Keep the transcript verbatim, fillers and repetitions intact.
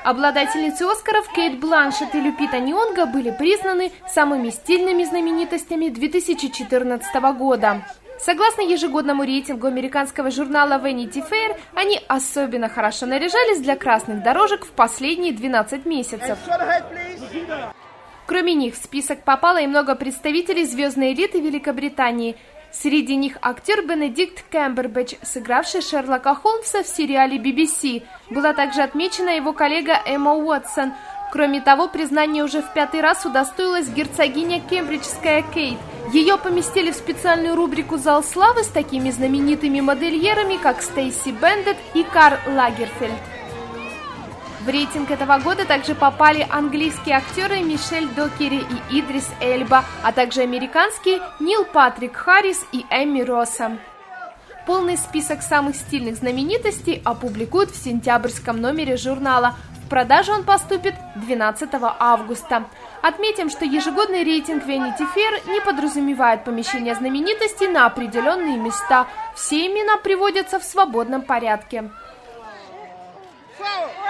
Обладательницы Оскаров Кейт Бланшетт и Люпита Нионго были признаны самыми стильными знаменитостями две тысячи четырнадцатого года. Согласно ежегодному рейтингу американского журнала Vanity Fair, они особенно хорошо наряжались для красных дорожек в последние двенадцать месяцев. Кроме них в список попало и много представителей звездной элиты Великобритании. Среди них актер Бенедикт Камбербэтч, сыгравший Шерлока Холмса в сериале би би си. Была также отмечена его коллега Эмма Уотсон. Кроме того, признание уже в пятый раз удостоилась герцогиня Кембриджская Кейт. Ее поместили в специальную рубрику «Зал славы» с такими знаменитыми модельерами, как Стейси Бендет и Карл Лагерфельд. В рейтинг этого года также попали английские актеры Мишель Докери и Идрис Эльба, а также американские Нил Патрик Харрис и Эмми Росса. Полный список самых стильных знаменитостей опубликуют в сентябрьском номере журнала. В продажу он поступит двенадцатого августа. Отметим, что ежегодный рейтинг Vanity Fair не подразумевает помещение знаменитостей на определенные места. Все имена приводятся в свободном порядке.